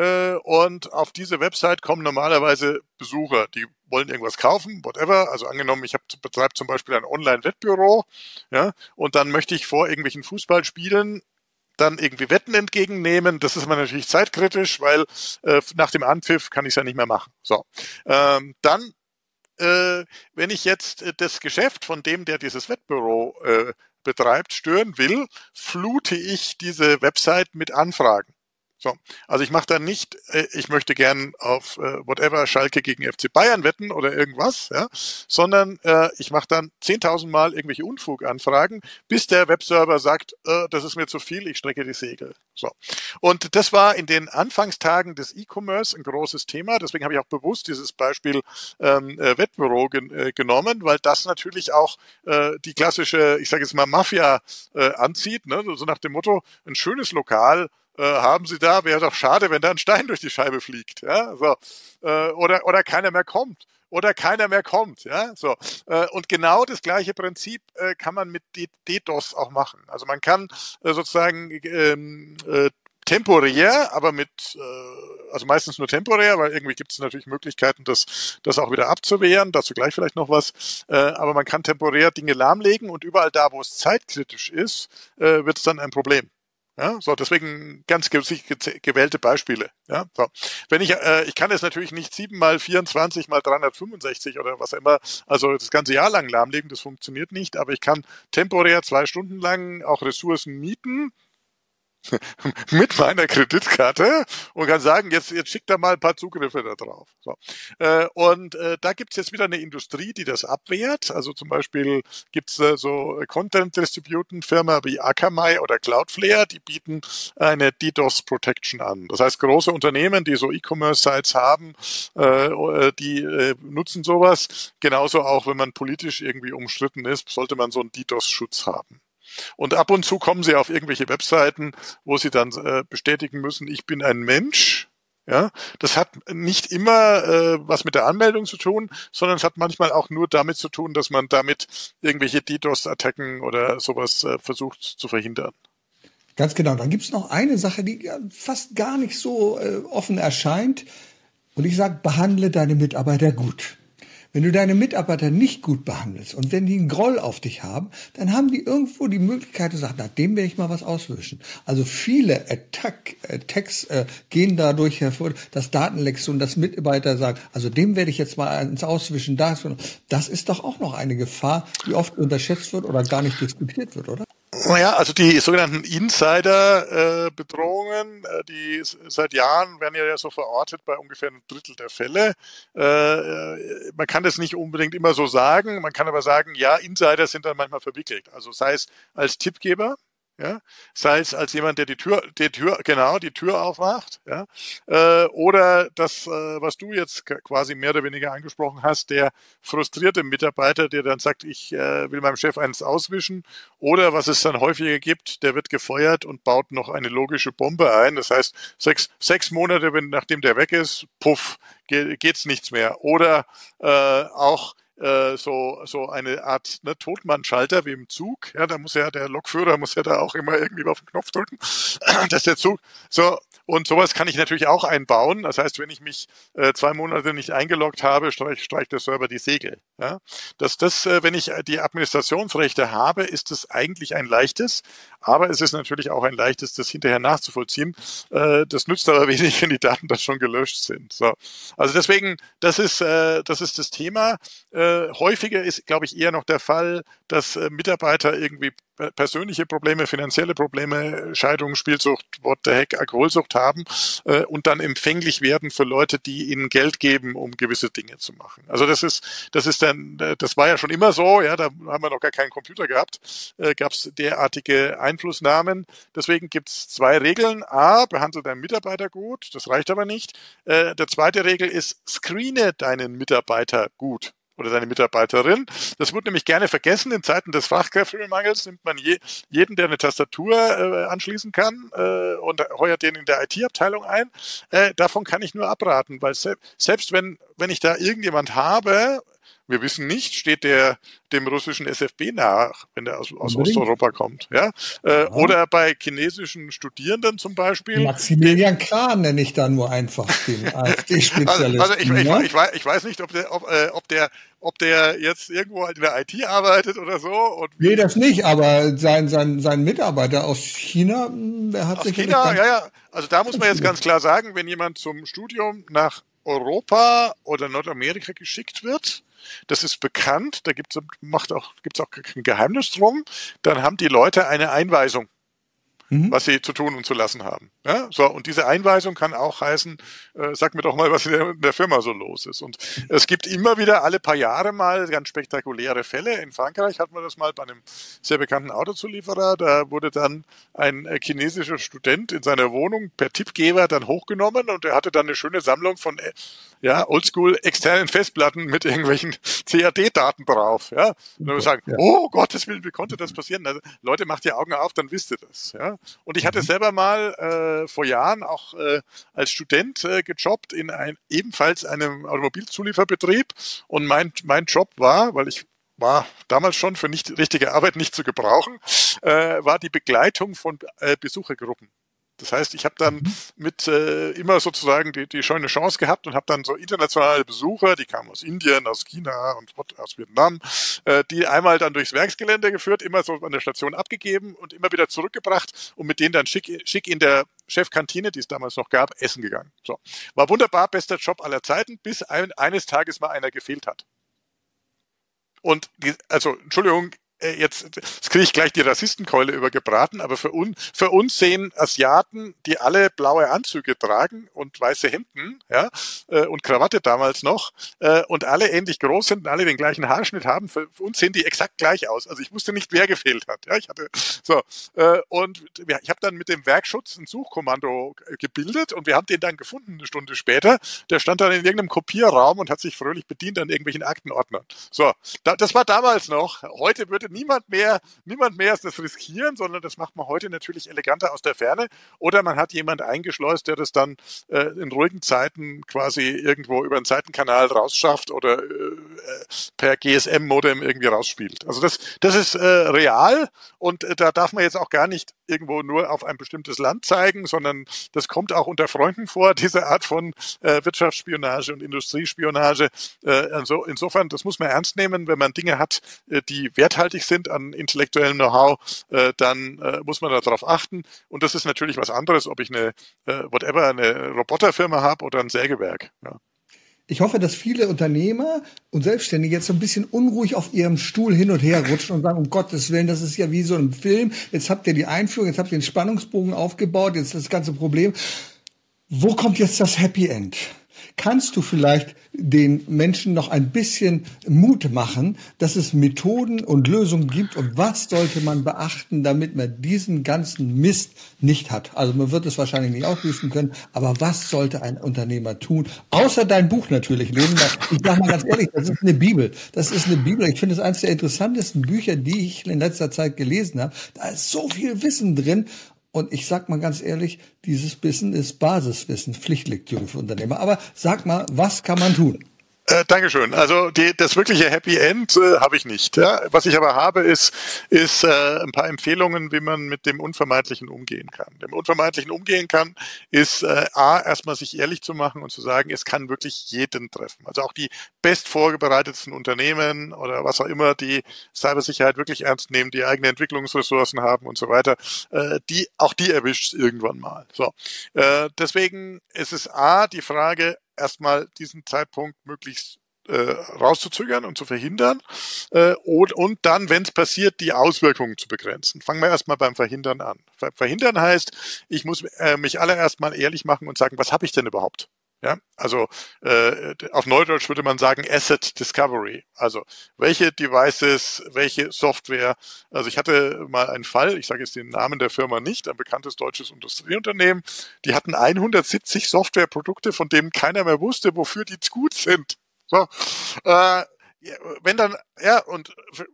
und auf diese Website kommen normalerweise Besucher, die wollen irgendwas kaufen, whatever. Also angenommen, ich betreibe zum Beispiel ein Online-Wettbüro, ja, und dann möchte ich vor irgendwelchen Fußballspielen dann irgendwie Wetten entgegennehmen. Das ist aber natürlich zeitkritisch, weil äh, nach dem Anpfiff kann ich es ja nicht mehr machen. So, ähm, dann Äh, wenn ich jetzt äh, das Geschäft von dem, der dieses Wettbüro äh, betreibt, stören will, flute ich diese Website mit Anfragen. So, also ich mache dann nicht, äh, ich möchte gern auf äh, whatever Schalke gegen F C Bayern wetten oder irgendwas, ja, sondern äh, ich mache dann zehntausend Mal irgendwelche Unfuganfragen, bis der Webserver sagt, äh, das ist mir zu viel, ich strecke die Segel. So, und das war in den Anfangstagen des E-Commerce ein großes Thema. Deswegen habe ich auch bewusst dieses Beispiel ähm, äh, Wettbüro gen äh, genommen, weil das natürlich auch äh, die klassische, ich sage jetzt mal Mafia äh, anzieht, ne? So nach dem Motto, ein schönes Lokal Äh, haben Sie da, wäre doch schade, wenn da ein Stein durch die Scheibe fliegt, ja, so, äh, oder, oder keiner mehr kommt, oder keiner mehr kommt, ja, so, äh, und genau das gleiche Prinzip äh, kann man mit DDoS auch machen, also man kann äh, sozusagen ähm, äh, temporär, aber mit, äh, also meistens nur temporär, weil irgendwie gibt es natürlich Möglichkeiten, das, das auch wieder abzuwehren, dazu gleich vielleicht noch was, äh, aber man kann temporär Dinge lahmlegen und überall da, wo es zeitkritisch ist, äh, wird es dann ein Problem. Ja, so, deswegen ganz gewählte Beispiele. Ja, so. Wenn ich, äh, ich kann es natürlich nicht sieben mal vierundzwanzig mal dreihundertfünfundsechzig oder was immer, also das ganze Jahr lang lahmlegen, das funktioniert nicht, aber ich kann temporär zwei Stunden lang auch Ressourcen mieten, mit meiner Kreditkarte und kann sagen, jetzt, jetzt schickt da mal ein paar Zugriffe da drauf. So. Äh, und äh, da gibt's jetzt wieder eine Industrie, die das abwehrt. Also zum Beispiel gibt's äh, so Content-Distribution-Firma wie Akamai oder Cloudflare, die bieten eine DDoS-Protection an. Das heißt, große Unternehmen, die so E-Commerce-Sites haben, äh, die äh, nutzen sowas. Genauso auch, wenn man politisch irgendwie umstritten ist, sollte man so einen DDoS-Schutz haben. Und ab und zu kommen sie auf irgendwelche Webseiten, wo sie dann äh, bestätigen müssen, ich bin ein Mensch. Ja, das hat nicht immer äh, was mit der Anmeldung zu tun, sondern es hat manchmal auch nur damit zu tun, dass man damit irgendwelche DDoS-Attacken oder sowas äh, versucht zu verhindern. Ganz genau. Dann gibt's noch eine Sache, die fast gar nicht so äh, offen erscheint. Und ich sage, behandle deine Mitarbeiter gut. Wenn du deine Mitarbeiter nicht gut behandelst und wenn die einen Groll auf dich haben, dann haben die irgendwo die Möglichkeit zu sagen, nach dem werde ich mal was auswischen. Also viele Attack, Attacks äh, gehen dadurch hervor, dass Datenlecks und dass Mitarbeiter sagen, also dem werde ich jetzt mal ins Auswischen. Das, das ist doch auch noch eine Gefahr, die oft unterschätzt wird oder gar nicht diskutiert wird, oder? Naja, also die sogenannten Insider-Bedrohungen, äh, die seit Jahren werden ja so verortet bei ungefähr einem Drittel der Fälle. Äh, man kann das nicht unbedingt immer so sagen, man kann aber sagen, ja, Insider sind dann manchmal verwickelt. Also sei es als Tippgeber, ja, sei es als jemand, der die Tür, die Tür, genau, die Tür aufmacht, ja, äh, oder das, äh, was du jetzt quasi mehr oder weniger angesprochen hast, der frustrierte Mitarbeiter, der dann sagt, ich äh, will meinem Chef eins auswischen, oder was es dann häufiger gibt, der wird gefeuert und baut noch eine logische Bombe ein. Das heißt, sechs, sechs Monate, wenn, nachdem der weg ist, puff, geht, geht's nichts mehr. Oder äh, auch so so eine Art ne, Totmannschalter wie im Zug. Ja, da muss ja der Lokführer muss ja da auch immer irgendwie auf den Knopf drücken, dass der Zug so. Und sowas kann ich natürlich auch einbauen. Das heißt, wenn ich mich äh, zwei Monate nicht eingeloggt habe, streicht streich der Server die Segel. Ja? Dass das, äh, wenn ich die Administrationsrechte habe, ist es eigentlich ein leichtes. Aber es ist natürlich auch ein leichtes, das hinterher nachzuvollziehen. Äh, das nützt aber wenig, wenn die Daten dann schon gelöscht sind. So. Also deswegen, das ist, äh, das ist das Thema. Äh, häufiger ist, glaube ich, eher noch der Fall, dass äh, Mitarbeiter irgendwie persönliche Probleme, finanzielle Probleme, Scheidung, Spielsucht, what the heck, Alkoholsucht haben äh, und dann empfänglich werden für Leute, die ihnen Geld geben, um gewisse Dinge zu machen. Also das ist, das ist dann, das war ja schon immer so, ja, da haben wir noch gar keinen Computer gehabt, äh, gab es derartige Einflussnahmen. Deswegen gibt es zwei Regeln. A, behandle deinen Mitarbeiter gut, das reicht aber nicht. Äh, der zweite Regel ist, screene deinen Mitarbeiter gut. Oder deine Mitarbeiterin. Das wird nämlich gerne vergessen. In Zeiten des Fachkräftemangels nimmt man je, jeden, der eine Tastatur äh, anschließen kann äh, und heuert den in der I T-Abteilung ein. Äh, davon kann ich nur abraten, weil se- selbst wenn, wenn ich da irgendjemand habe, wir wissen nicht, steht der dem russischen S F B nach, wenn der aus, aus Osteuropa kommt. Ja? Äh, ja. Oder bei chinesischen Studierenden zum Beispiel. Maximilian Krahn nenne ich da nur einfach den AfD-Spezialisten. Also, also ich, ich, ich, weiß, ich weiß nicht, ob der, ob, äh, ob der ob der jetzt irgendwo halt in der I T arbeitet oder so. Und nee, das nicht, aber sein, sein, sein Mitarbeiter aus China, der hat aus sich... China, ja, ja. Also da muss man jetzt ganz klar sagen, wenn jemand zum Studium nach Europa oder Nordamerika geschickt wird, das ist bekannt, da gibt's macht auch gibt's auch kein Geheimnis drum, dann haben die Leute eine Einweisung, mhm. was sie zu tun und zu lassen haben. Ja, so, und diese Einweisung kann auch heißen, äh, sag mir doch mal, was in der, in der Firma so los ist. Und es gibt immer wieder alle paar Jahre mal ganz spektakuläre Fälle. In Frankreich hatten wir das mal bei einem sehr bekannten Autozulieferer. Da wurde dann ein äh, chinesischer Student in seiner Wohnung per Tippgeber dann hochgenommen und er hatte dann eine schöne Sammlung von äh, ja, oldschool externen Festplatten mit irgendwelchen C A D-Daten drauf. Ja, und dann wir sagen, ja. Oh Gottes Willen, wie konnte das passieren? Also, Leute, macht die Augen auf, dann wisst ihr das. Ja, und ich hatte selber mal äh, vor Jahren auch äh, als Student äh, gejobbt in ein, ebenfalls einem Automobilzulieferbetrieb und mein mein Job war, weil ich war damals schon für nicht richtige Arbeit nicht zu gebrauchen, äh, war die Begleitung von äh, Besuchergruppen. Das heißt, ich habe dann mit äh, immer sozusagen die, die schöne Chance gehabt und habe dann so internationale Besucher, die kamen aus Indien, aus China und aus Vietnam, äh, die einmal dann durchs Werksgelände geführt, immer so an der Station abgegeben und immer wieder zurückgebracht und mit denen dann schick, schick in der Chefkantine, die es damals noch gab, essen gegangen. So, war wunderbar, bester Job aller Zeiten, bis ein, eines Tages mal einer gefehlt hat. Und die, also Entschuldigung, Jetzt, jetzt kriege ich gleich die Rassistenkeule übergebraten, aber für, un, für uns sehen Asiaten, die alle blaue Anzüge tragen und weiße Hemden, ja, äh, und Krawatte damals noch, äh, und alle ähnlich groß sind und alle den gleichen Haarschnitt haben, für, für uns sehen die exakt gleich aus. Also ich wusste nicht, wer gefehlt hat. Ja, ich hatte so äh, und ja, ich habe dann mit dem Werkschutz ein Suchkommando gebildet und wir haben den dann gefunden eine Stunde später. Der stand dann in irgendeinem Kopierraum und hat sich fröhlich bedient an irgendwelchen Aktenordnern. So, da, das war damals noch. Heute würde niemand mehr, niemand mehr das riskieren, sondern das macht man heute natürlich eleganter aus der Ferne. Oder man hat jemand eingeschleust, der das dann äh, in ruhigen Zeiten quasi irgendwo über einen Seitenkanal rausschafft oder äh, per G S M-Modem irgendwie rausspielt. Also das, das ist äh, real und äh, da darf man jetzt auch gar nicht irgendwo nur auf ein bestimmtes Land zeigen, sondern das kommt auch unter Freunden vor, diese Art von äh, Wirtschaftsspionage und Industriespionage. Äh, also insofern, das muss man ernst nehmen, wenn man Dinge hat, äh, die werthaltig sind an intellektuellem Know-how, äh, dann äh, muss man darauf achten. Und das ist natürlich was anderes, ob ich eine, äh, whatever, eine Roboterfirma habe oder ein Sägewerk. Ja. Ich hoffe, dass viele Unternehmer und Selbstständige jetzt so ein bisschen unruhig auf ihrem Stuhl hin und her rutschen und sagen, um Gottes Willen, das ist ja wie so ein Film. Jetzt habt ihr die Einführung, jetzt habt ihr den Spannungsbogen aufgebaut, jetzt das ganze Problem. Wo kommt jetzt das Happy End? Kannst du vielleicht den Menschen noch ein bisschen Mut machen, dass es Methoden und Lösungen gibt und was sollte man beachten, damit man diesen ganzen Mist nicht hat? Also man wird es wahrscheinlich nicht auflisten können, aber was sollte ein Unternehmer tun? Außer dein Buch natürlich lesen. Ich sage mal ganz ehrlich, das ist eine Bibel. Das ist eine Bibel. Ich finde es eines der interessantesten Bücher, die ich in letzter Zeit gelesen habe. Da ist so viel Wissen drin. Und ich sag mal ganz ehrlich, dieses Wissen ist Basiswissen, Pflichtlektüre für Unternehmer. Aber sag mal, was kann man tun? Äh, Dankeschön. Also die, das wirkliche Happy End äh, habe ich nicht. Ja? Was ich aber habe, ist, ist äh, ein paar Empfehlungen, wie man mit dem Unvermeidlichen umgehen kann. Dem Unvermeidlichen umgehen kann, ist äh, A, erstmal sich ehrlich zu machen und zu sagen, es kann wirklich jeden treffen. Also auch die best vorbereitetsten Unternehmen oder was auch immer, die Cybersicherheit wirklich ernst nehmen, die eigene Entwicklungsressourcen haben und so weiter, äh, die auch die erwischt es irgendwann mal. So, äh, deswegen ist es A, die Frage, erstmal diesen Zeitpunkt möglichst äh, rauszuzögern und zu verhindern äh, und, und dann, wenn es passiert, die Auswirkungen zu begrenzen. Fangen wir erstmal beim Verhindern an. Ver- Verhindern heißt, ich muss äh, mich allererst mal ehrlich machen und sagen, was habe ich denn überhaupt? Ja, also äh, auf Neudeutsch würde man sagen Asset Discovery. Also welche Devices, welche Software. Also ich hatte mal einen Fall, ich sage jetzt den Namen der Firma nicht, ein bekanntes deutsches Industrieunternehmen. Die hatten hundertsiebzig Softwareprodukte, von denen keiner mehr wusste, wofür die gut sind. So, äh, wenn dann, ja, und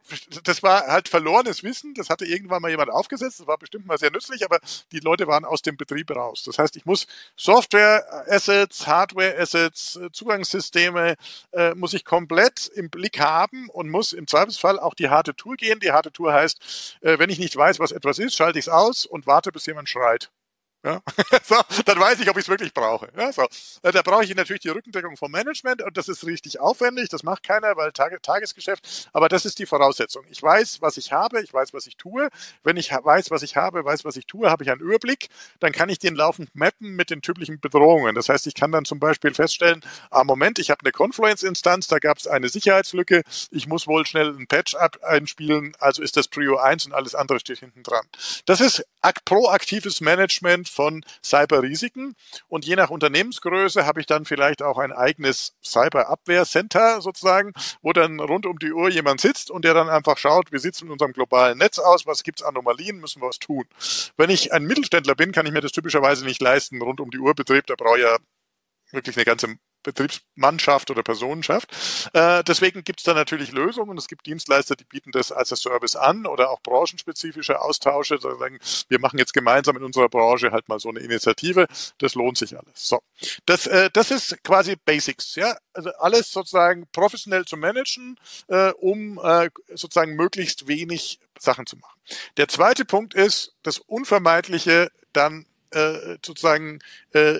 das war halt verlorenes Wissen, das hatte irgendwann mal jemand aufgesetzt, das war bestimmt mal sehr nützlich, aber die Leute waren aus dem Betrieb raus. Das heißt, ich muss Software-Assets, Hardware-Assets, Zugangssysteme, äh, muss ich komplett im Blick haben und muss im Zweifelsfall auch die harte Tour gehen. Die harte Tour heißt, äh, wenn ich nicht weiß, was etwas ist, schalte ich es aus und warte, bis jemand schreit. Ja, so, dann weiß ich, ob ich es wirklich brauche. Ja, so. Da brauche ich natürlich die Rückendeckung vom Management und das ist richtig aufwendig, das macht keiner, weil Tage, Tagesgeschäft, aber das ist die Voraussetzung. Ich weiß, was ich habe, ich weiß, was ich tue. Wenn ich weiß, was ich habe, weiß, was ich tue, habe ich einen Überblick, dann kann ich den laufend mappen mit den typischen Bedrohungen. Das heißt, ich kann dann zum Beispiel feststellen, ah, Moment, ich habe eine Confluence-Instanz, da gab es eine Sicherheitslücke, ich muss wohl schnell einen Patch einspielen, also ist das Prio eins und alles andere steht hinten dran. Das ist proaktives Management von Cyberrisiken und je nach Unternehmensgröße habe ich dann vielleicht auch ein eigenes Cyberabwehrcenter sozusagen, wo dann rund um die Uhr jemand sitzt und der dann einfach schaut, wie sieht es mit unserem globalen Netz aus, was gibt es Anomalien, müssen wir was tun. Wenn ich ein Mittelständler bin, kann ich mir das typischerweise nicht leisten, rund um die Uhr Betrieb, da brauche ich ja wirklich eine ganze Betriebsmannschaft oder Personenschaft. Äh, deswegen gibt es da natürlich Lösungen. Es gibt Dienstleister, die bieten das als Service an oder auch branchenspezifische Austausche. Da sagen, wir machen jetzt gemeinsam in unserer Branche halt mal so eine Initiative. Das lohnt sich alles. So, das, äh, das ist quasi Basics. Ja, also alles sozusagen professionell zu managen, äh, um äh, sozusagen möglichst wenig Sachen zu machen. Der zweite Punkt ist, das Unvermeidliche dann äh, sozusagen äh,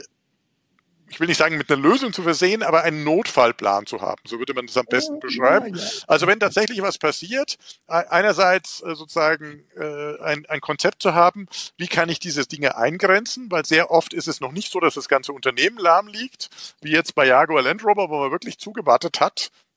ich will nicht sagen, mit einer Lösung zu versehen, aber einen Notfallplan zu haben. So würde man das am besten beschreiben. Ja, ja. Also wenn tatsächlich was passiert, einerseits sozusagen ein, ein Konzept zu haben, wie kann ich diese Dinge eingrenzen, weil sehr oft ist es noch nicht so, dass das ganze Unternehmen lahm liegt, wie jetzt bei Jaguar Land Rover, wo man wirklich zugewartet hat.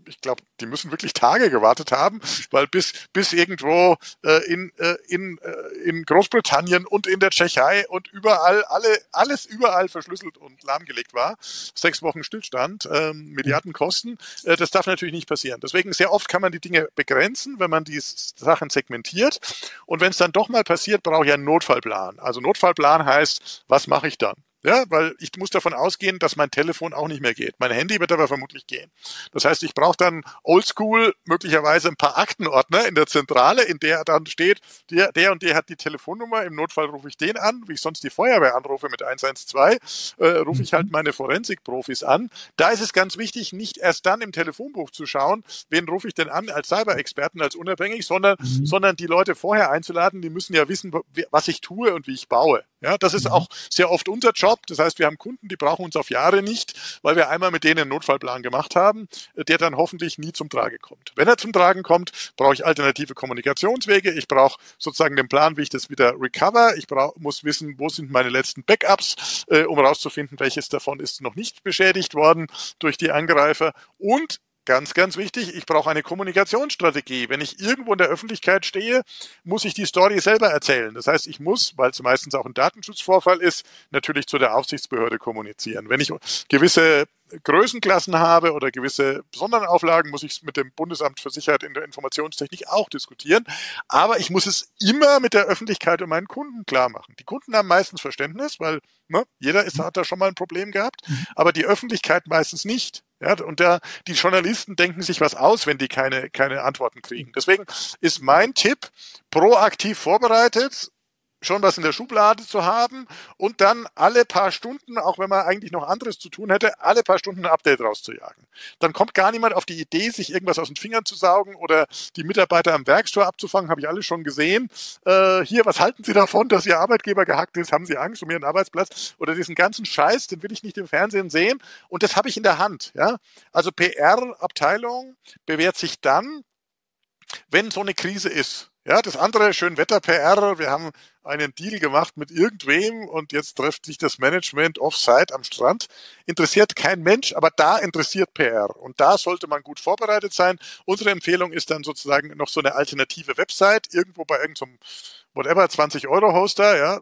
ich glaube, die müssen wirklich Tage gewartet haben, weil bis bis irgendwo äh, in äh, in äh, in Großbritannien und in der Tschechei und überall alle alles überall verschlüsselt und lahmgelegt war. Sechs Wochen Stillstand, ähm, Milliarden Kosten. Äh, das darf natürlich nicht passieren. Deswegen sehr oft kann man die Dinge begrenzen, wenn man die Sachen segmentiert. Und wenn es dann doch mal passiert, brauche ich einen Notfallplan. Also Notfallplan heißt, was mache ich dann? Ja, weil ich muss davon ausgehen, dass mein Telefon auch nicht mehr geht. Mein Handy wird aber vermutlich gehen. Das heißt, ich brauche dann oldschool möglicherweise ein paar Aktenordner in der Zentrale, in der dann steht, der, der und der hat die Telefonnummer, im Notfall rufe ich den an, wie ich sonst die Feuerwehr anrufe mit eins eins zwei, äh, rufe ich halt meine Forensikprofis an. Da ist es ganz wichtig, nicht erst dann im Telefonbuch zu schauen, wen rufe ich denn an als Cyber-Experten, als unabhängig, sondern, mhm. sondern die Leute vorher einzuladen, die müssen ja wissen, was ich tue und wie ich baue. Ja, das ist auch sehr oft unser Job. Das heißt, wir haben Kunden, die brauchen uns auf Jahre nicht, weil wir einmal mit denen einen Notfallplan gemacht haben, der dann hoffentlich nie zum Tragen kommt. Wenn er zum Tragen kommt, brauche ich alternative Kommunikationswege. Ich brauche sozusagen den Plan, wie ich das wieder recover. Ich brauch, muss wissen, wo sind meine letzten Backups, äh, um herauszufinden, welches davon ist noch nicht beschädigt worden durch die Angreifer. Und ganz, ganz wichtig, ich brauche eine Kommunikationsstrategie. Wenn ich irgendwo in der Öffentlichkeit stehe, muss ich die Story selber erzählen. Das heißt, ich muss, weil es meistens auch ein Datenschutzvorfall ist, natürlich zu der Aufsichtsbehörde kommunizieren. Wenn ich gewisse Größenklassen habe oder gewisse Sonderauflagen, muss ich es mit dem Bundesamt für Sicherheit in der Informationstechnik auch diskutieren. Aber ich muss es immer mit der Öffentlichkeit und meinen Kunden klar machen. Die Kunden haben meistens Verständnis, weil ne, jeder ist, hat da schon mal ein Problem gehabt, aber die Öffentlichkeit meistens nicht. Ja, und da, die Journalisten denken sich was aus, wenn die keine, keine Antworten kriegen. Deswegen ist mein Tipp, proaktiv vorbereitet, schon was in der Schublade zu haben und dann alle paar Stunden, auch wenn man eigentlich noch anderes zu tun hätte, alle paar Stunden ein Update rauszujagen. Dann kommt gar niemand auf die Idee, sich irgendwas aus den Fingern zu saugen oder die Mitarbeiter am Werkstor abzufangen, habe ich alles schon gesehen. Äh, hier, was halten Sie davon, dass Ihr Arbeitgeber gehackt ist? Haben Sie Angst um Ihren Arbeitsplatz? Oder diesen ganzen Scheiß, den will ich nicht im Fernsehen sehen. Und das habe ich in der Hand. Ja? Also P R-Abteilung bewährt sich dann, wenn so eine Krise ist. Ja, das andere, Schönwetter-P R, wir haben einen Deal gemacht mit irgendwem und jetzt trifft sich das Management offside am Strand. Interessiert kein Mensch, aber da interessiert P R. Und da sollte man gut vorbereitet sein. Unsere Empfehlung ist dann sozusagen noch so eine alternative Website, irgendwo bei irgendeinem whatever, zwanzig Euro Hoster, ja,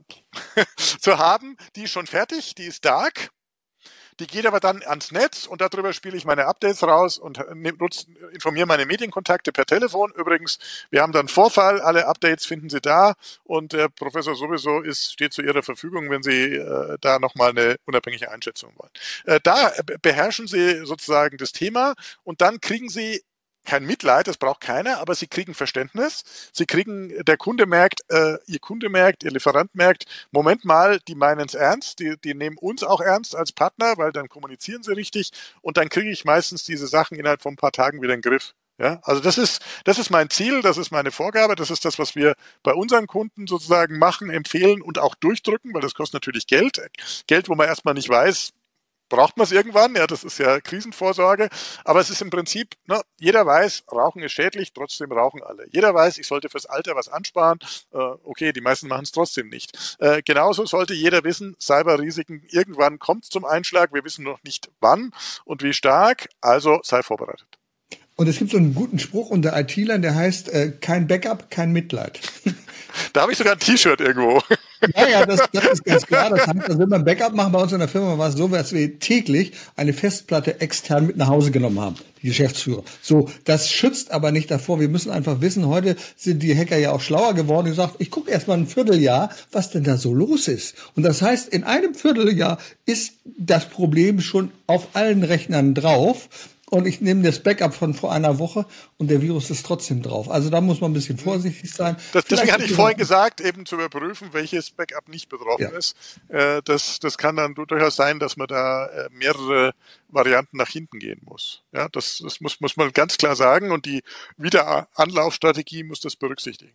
zu haben. Die ist schon fertig, die ist dark. Die geht aber dann ans Netz und darüber spiele ich meine Updates raus und nutze, informiere meine Medienkontakte per Telefon. Übrigens, wir haben dann Vorfall, alle Updates finden Sie da und der Professor sowieso ist, steht zu Ihrer Verfügung, wenn Sie äh, da nochmal eine unabhängige Einschätzung wollen. Äh, da beherrschen Sie sozusagen das Thema und dann kriegen Sie kein Mitleid, das braucht keiner, aber sie kriegen Verständnis. Sie kriegen, der Kunde merkt, äh, ihr Kunde merkt, ihr Lieferant merkt, Moment mal, die meinen es ernst, die, die nehmen uns auch ernst als Partner, weil dann kommunizieren sie richtig und dann kriege ich meistens diese Sachen innerhalb von ein paar Tagen wieder in den Griff. Ja, also das ist, das ist mein Ziel, das ist meine Vorgabe, das ist das, was wir bei unseren Kunden sozusagen machen, empfehlen und auch durchdrücken, weil das kostet natürlich Geld. Geld, wo man erstmal nicht weiß, braucht man es irgendwann? Ja, das ist ja Krisenvorsorge. Aber es ist im Prinzip, ne, jeder weiß, Rauchen ist schädlich, trotzdem rauchen alle. Jeder weiß, ich sollte fürs Alter was ansparen. Äh, okay, die meisten machen es trotzdem nicht. Äh, genauso sollte jeder wissen, Cyberrisiken, irgendwann kommt es zum Einschlag. Wir wissen noch nicht wann und wie stark. Also sei vorbereitet. Und es gibt so einen guten Spruch unter I T-Lern, der heißt, äh, kein Backup, kein Mitleid. Da habe ich sogar ein T-Shirt irgendwo. Ja, ja, das, das ist ganz klar. Das heißt, also wenn wir ein Backup machen bei uns in der Firma, war es so, dass wir täglich eine Festplatte extern mit nach Hause genommen haben, die Geschäftsführer. So, das schützt aber nicht davor. Wir müssen einfach wissen, heute sind die Hacker ja auch schlauer geworden. Die sagt, ich gucke erst mal ein Vierteljahr, was denn da so los ist. Und das heißt, in einem Vierteljahr ist das Problem schon auf allen Rechnern drauf. Und ich nehme das Backup von vor einer Woche und der Virus ist trotzdem drauf. Also da muss man ein bisschen vorsichtig sein. Das, deswegen hatte ich vorhin gesagt, eben zu überprüfen, welches Backup nicht betroffen ja. ist. Äh, das, das kann dann durchaus sein, dass man da äh, mehrere Varianten nach hinten gehen muss. Ja, das, das muss, muss man ganz klar sagen und die Wiederanlaufstrategie muss das berücksichtigen.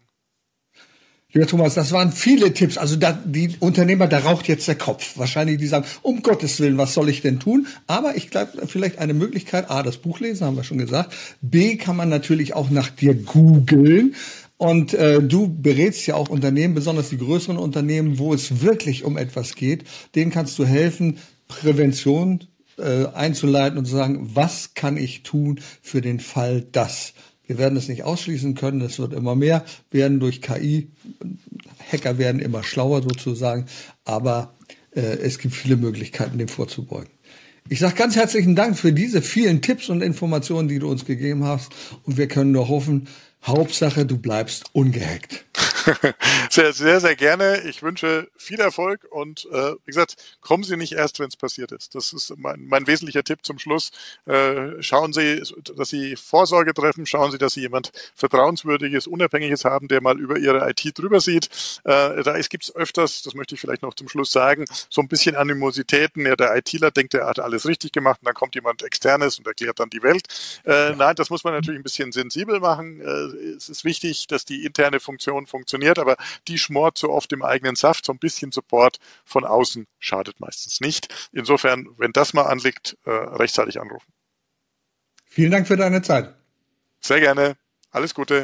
Lieber Thomas, das waren viele Tipps. Also da, die Unternehmer, da raucht jetzt der Kopf. Wahrscheinlich die sagen, um Gottes Willen, was soll ich denn tun? Aber ich glaube, vielleicht eine Möglichkeit, A, das Buch lesen, haben wir schon gesagt. B, kann man natürlich auch nach dir googeln. Und äh, du berätst ja auch Unternehmen, besonders die größeren Unternehmen, wo es wirklich um etwas geht. Denen kannst du helfen, Prävention äh, einzuleiten und zu sagen, was kann ich tun für den Fall das? Wir werden es nicht ausschließen können, es wird immer mehr werden durch K I. Hacker werden immer schlauer sozusagen, aber äh, es gibt viele Möglichkeiten, dem vorzubeugen. Ich sage ganz herzlichen Dank für diese vielen Tipps und Informationen, die du uns gegeben hast. Und wir können nur hoffen, Hauptsache, du bleibst ungehackt. Sehr, sehr, sehr gerne. Ich wünsche viel Erfolg und äh, wie gesagt, kommen Sie nicht erst, wenn es passiert ist. Das ist mein, mein wesentlicher Tipp zum Schluss. Äh, schauen Sie, dass Sie Vorsorge treffen. Schauen Sie, dass Sie jemand Vertrauenswürdiges, Unabhängiges haben, der mal über Ihre I T drüber sieht. Äh, da gibt es öfters, das möchte ich vielleicht noch zum Schluss sagen, so ein bisschen Animositäten. Ja, der ITler denkt, er hat alles richtig gemacht und dann kommt jemand Externes und erklärt dann die Welt. Äh, ja. Nein, das muss man natürlich ein bisschen sensibel machen. Äh, es ist wichtig, dass die interne Funktion funktioniert. Aber die schmort so oft im eigenen Saft. So ein bisschen Support von außen schadet meistens nicht. Insofern, wenn das mal anliegt, äh, rechtzeitig anrufen. Vielen Dank für deine Zeit. Sehr gerne. Alles Gute.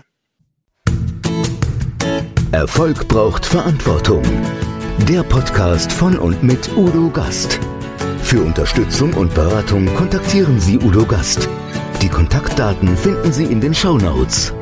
Erfolg braucht Verantwortung. Der Podcast von und mit Udo Gast. Für Unterstützung und Beratung kontaktieren Sie Udo Gast. Die Kontaktdaten finden Sie in den Shownotes.